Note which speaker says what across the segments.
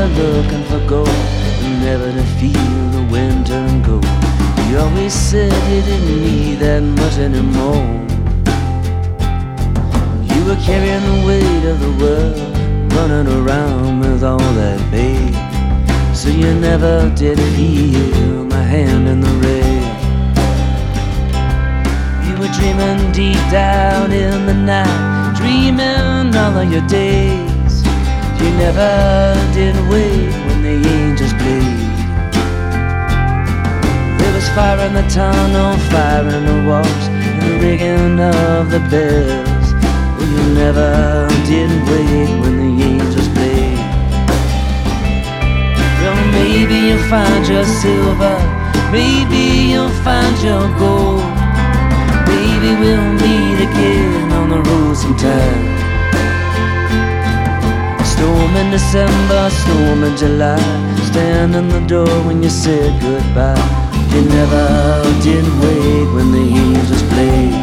Speaker 1: looking for gold, and never to feel the wind turn cold. You always said you didn't need that much anymore. You were carrying the weight of the world, running around with all that babe. So you never did feel my hand in the rail. You were dreaming deep down in the night, dreaming all of your days. You never did wait when the angels played. There was fire in the tunnel, fire in the walls, and the ringing of the bells. Well, you never did wait when the angels played. Well, maybe you'll find your silver, maybe you'll find your gold. Maybe we'll meet again on the road sometime. Storm in December, storm in July, stand in the door when you said goodbye. You never did wait when the angels played.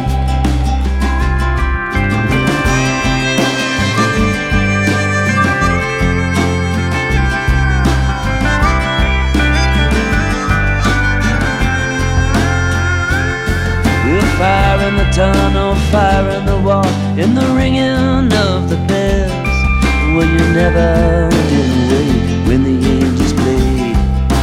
Speaker 1: Fire in the tunnel, fire in the wall, in the ringing of the bells. Well, you never did wait when the angels played.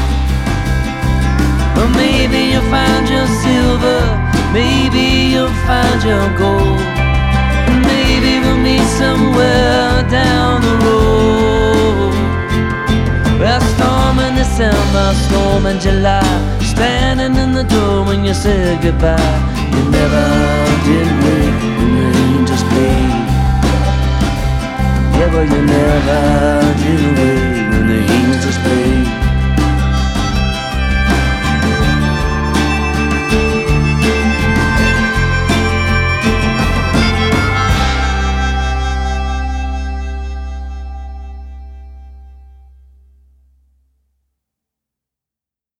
Speaker 1: Or maybe you'll find your silver, maybe you'll find your gold. Maybe we'll meet somewhere down the road. Well, storm in December, storm in July, standing in the door when you said goodbye. You never did wait when the angels played. Yeah, well, you never did wait.